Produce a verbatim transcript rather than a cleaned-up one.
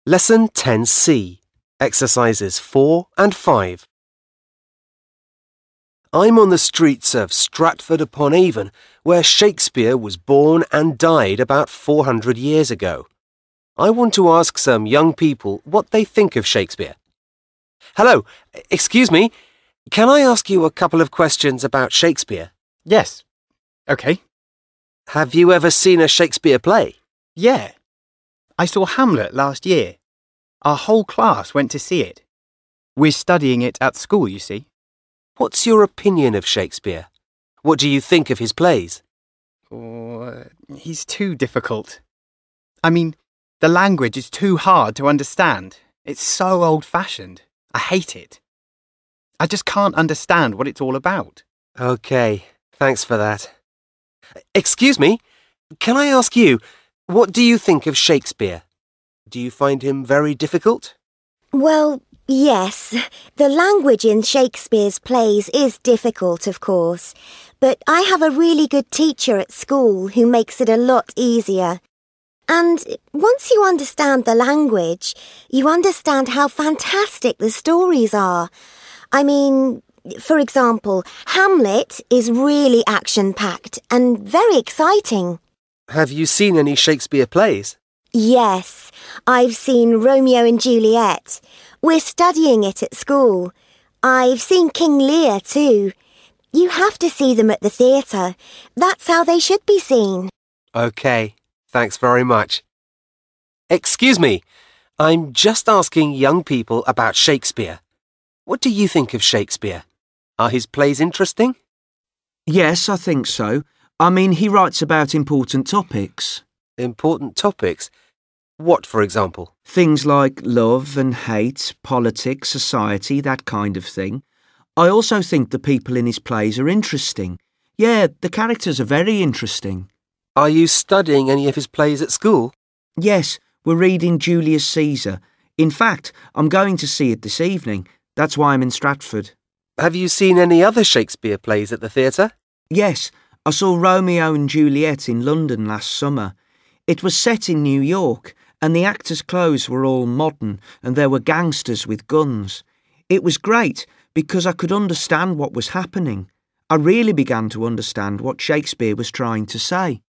Lesson ten C, Exercises four and five. I'm on the streets of Stratford-upon-Avon, where Shakespeare was born and died about four hundred years ago. I want to ask some young people what they think of Shakespeare. Hello, excuse me, can I ask you a couple of questions about Shakespeare? Yes. OK. Have you ever seen a Shakespeare play? Yeah. I saw Hamlet last year. Our whole class went to see it. We're studying it at school, you see. What's your opinion of Shakespeare? What do you think of his plays? Oh, he's too difficult. I mean, the language is too hard to understand. It's so old-fashioned. I hate it. I just can't understand what it's all about. OK, thanks for that. Excuse me, can I ask you, what do you think of Shakespeare? Do you find him very difficult? Well, yes. The language in Shakespeare's plays is difficult, of course. But I have a really good teacher at school who makes it a lot easier. And once you understand the language, you understand how fantastic the stories are. I mean, for example, Hamlet is really action-packed and very exciting. Have you seen any Shakespeare plays? Yes, I've seen Romeo and Juliet. We're studying it at school. I've seen King Lear too. You have to see them at the theatre. That's how they should be seen. OK, thanks very much. Excuse me, I'm just asking young people about Shakespeare. What do you think of Shakespeare? Are his plays interesting? Yes, I think so. I mean, he writes about important topics. Important topics? What, for example? Things like love and hate, politics, society, that kind of thing. I also think the people in his plays are interesting. Yeah, the characters are very interesting. Are you studying any of his plays at school? Yes, we're reading Julius Caesar. In fact, I'm going to see it this evening. That's why I'm in Stratford. Have you seen any other Shakespeare plays at the theatre? Yes, I saw Romeo and Juliet in London last summer. It was set in New York, and the actors' clothes were all modern, and there were gangsters with guns. It was great because I could understand what was happening. I really began to understand what Shakespeare was trying to say.